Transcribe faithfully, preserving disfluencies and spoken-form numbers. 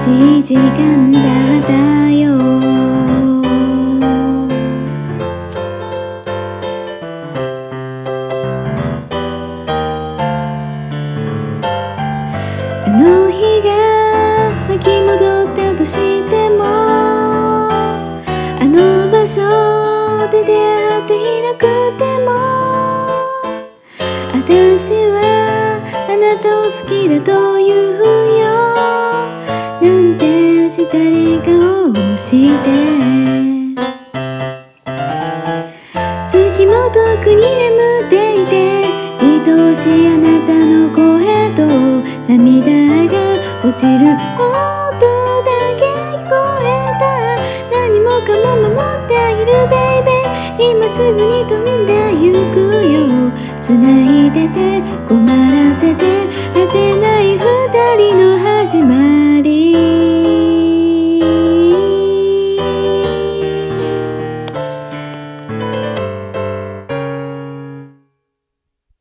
しい時間だったよ。あの日が巻き戻ったとしても、あの場所で出会っていなくても、私はあなたを好きだと言うよ。なんてしたり顔をして月も遠くに眠っていて、愛しいあなたの声と涙が落ちる音だけ聞こえた。何もかも守ってあげるベイベー、今すぐに飛んでゆくよ。繋いでて困らせて果てない二人の始まり。